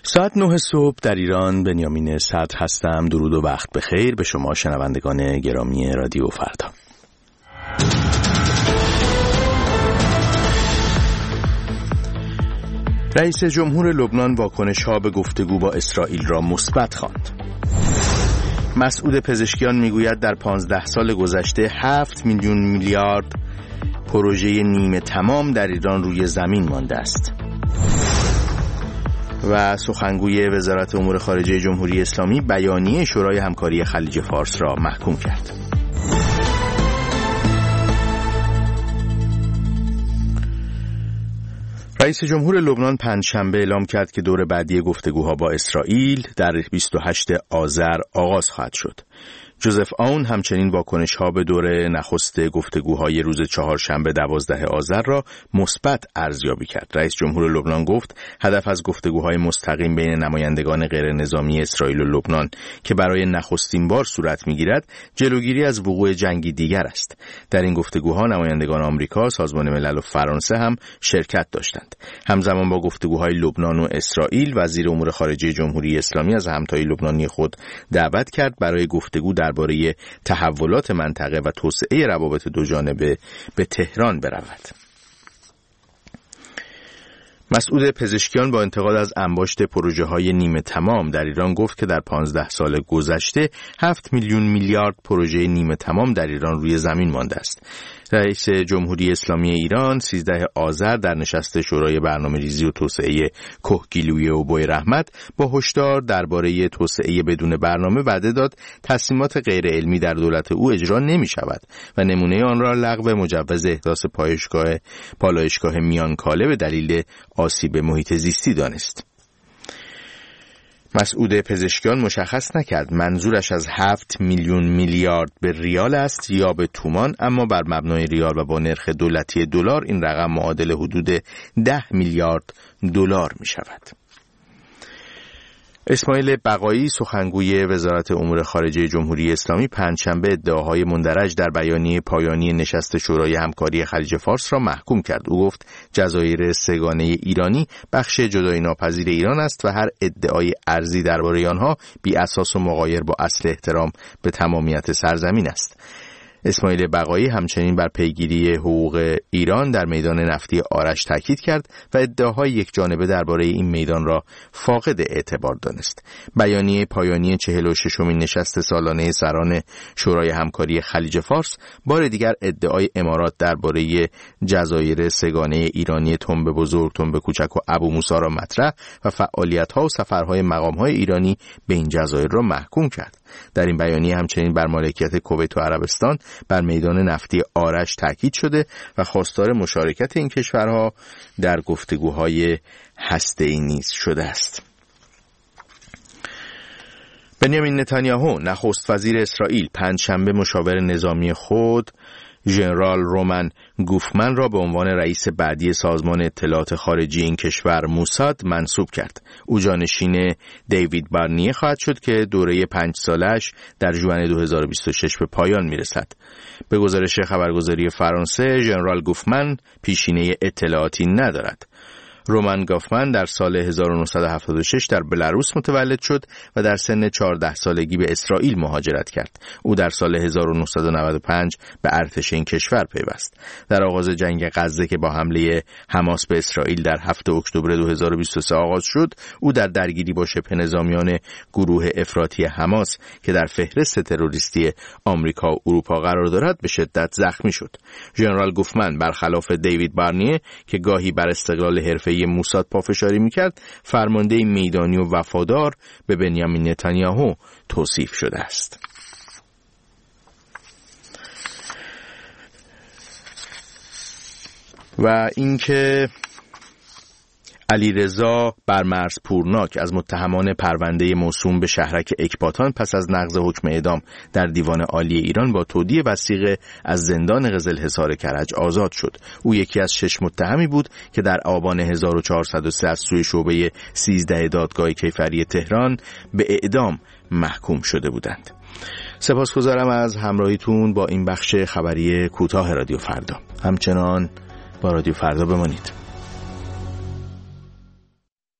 ساعت 9 صبح در ایران. بنیامین صدر هستم. درود و وقت بخیر به شما شنوندگان گرامی رادیو فردا. رئیس جمهور لبنان واکنش‌ها به گفتگو با اسرائیل را مثبت خواند. مسعود پزشکیان میگوید در 15 سال گذشته 7 میلیون میلیارد پروژه نیمه تمام در ایران روی زمین مانده است. و سخنگوی وزارت امور خارجه جمهوری اسلامی بیانیه شورای همکاری خلیج فارس را محکوم کرد. رئیس جمهور لبنان پنجشنبه اعلام کرد که دور بعدی گفتگوها با اسرائیل در 28 آذر آغاز خواهد شد. جوزف آون همچنین واکنش‌ها به دور نخست گفتگوهای روز چهارشنبه 12 آذر را مثبت ارزیابی کرد. رئیس جمهور لبنان گفت هدف از گفتگوهای مستقیم بین نمایندگان غیر نظامی اسرائیل و لبنان که برای نخستین بار صورت می‌گیرد جلوگیری از وقوع جنگی دیگر است. در این گفتگوها نمایندگان آمریکا، سازمان ملل و فرانسه هم شرکت داشتند. همزمان با گفتگوهای لبنان و اسرائیل، وزیر امور خارجه جمهوری اسلامی از همتای لبنانی خود دعوت کرد برای گفتگو درباره تحولات منطقه و توسعه روابط دوجانبه به تهران برود. مسعود پزشکیان با انتقاد از انباشت پروژه‌های نیمه تمام در ایران گفت که در 15 سال گذشته 7 میلیون میلیارد پروژه نیمه تمام در ایران روی زمین مانده است. رئیس جمهوری اسلامی ایران 13 آذر در نشست شورای برنامه‌ریزی و توسعه کهگیلویه و بوی رحمت با هشدار درباره توسعه بدون برنامه وعده داد تصمیمات غیر علمی در دولت او اجرا نمی‌شود و نمونه آن را لغو مجوز احداث پالایشگاه میانکاله به دلیل آسیب محیط زیستی دانست. مسعود پزشکیان مشخص نکرد منظورش از 7 میلیون میلیارد به ریال است یا به تومان، اما بر مبنای ریال و با نرخ دولتی دلار این رقم معادل حدود 10 میلیارد دلار می شود. اسماعیل بقایی سخنگوی وزارت امور خارجه جمهوری اسلامی پنجشنبه ادعاهای مندرج در بیانیه پایانی نشست شورای همکاری خلیج فارس را محکوم کرد. او گفت جزایر سه‌گانه ایرانی بخش جدایی ناپذیر ایران است و هر ادعای ارزی درباره آنها بی اساس و مغایر با اصل احترام به تمامیت سرزمین است. اسماعیل بقایی همچنین بر پیگیری حقوق ایران در میدان نفتی آرش تاکید کرد و ادعاهای یک جانبه درباره این میدان را فاقد اعتبار دانست. بیانیه پایانی 46مین نشست سالانه سران شورای همکاری خلیج فارس بار دیگر ادعای امارات درباره جزایر سه‌گانه ایرانی تنب بزرگ، تنب کوچک و ابو موسی را مطرح و فعالیت‌ها و سفرهای مقام‌های ایرانی به این جزایر را محکوم کرد. در این بیانیه همچنین بر مالکیت کویت و عربستان بر میدان نفتی آرش تاکید شده و خواستار مشارکت این کشورها در گفتگوهای هسته‌ای نیز شده است. بنیامین نتانیاهو نخست وزیر اسرائیل پنجشنبه مشاور نظامی خود ژنرال رومن گوفمن را به عنوان رئیس بعدی سازمان اطلاعات خارجی این کشور موساد منصوب کرد. او جانشین دیوید بارنیه خواهد شد که دوره 5 سالش در ژوئن 2026 به پایان میرسد. به گزارش خبرگزاری فرانسه ژنرال گوفمن پیشینه اطلاعاتی ندارد. رومن گوفمن در سال 1976 در بلاروس متولد شد و در سن 14 سالگی به اسرائیل مهاجرت کرد. او در سال 1995 به ارتش این کشور پیوست. در آغاز جنگ غزه که با حمله حماس به اسرائیل در 7 اکتبر 2023 آغاز شد، او در درگیری با شبه نظامیان گروه افراطی حماس که در فهرست تروریستی آمریکا و اروپا قرار دارد به شدت زخمی شد. ژنرال گوفمن برخلاف دیوید بارنیه که گاهی بر استقلال حرفه‌ای موساد پافشاری میکرد، فرمانده میدانی و وفادار به بنیامین نتانیاهو توصیف شده است. و اینکه علیرضا برمرز پورناک از متهمان پرونده موسوم به شهرک اکباتان پس از نقض حکم اعدام در دیوان عالی ایران با تودیع وثیقه از زندان قزلحصار کرج آزاد شد. او یکی از 6 متهمی بود که در آبان 1403 از سوی شعبه 13 دادگاه کیفری تهران به اعدام محکوم شده بودند. سپاسگزارم از همراهیتون با این بخش خبری کوتاه رادیو فردا. همچنان با رادیو فردا بمانید.